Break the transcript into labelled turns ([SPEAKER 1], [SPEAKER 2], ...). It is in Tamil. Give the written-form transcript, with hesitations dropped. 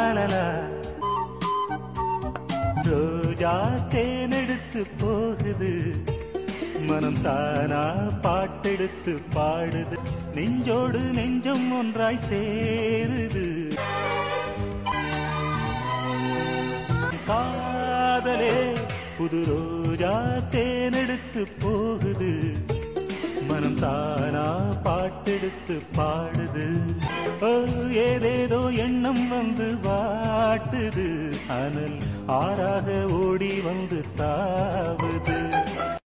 [SPEAKER 1] லாலலா ரோஜா தேனெடுத்து போகுது மனம் தானா பாட்டெடுத்து பாடுது நெஞ்சோடு நெஞ்சம் ஒன்றாய் சேருது காதலே புது ரோஜா தேனெடுத்து போகுது மனம் தானா பாட்டெடுத்து பாடுது ஏதேதோ எண்ணம் வந்து வாட்டுது அனல் ஆறாக ஓடி வந்து தாவுது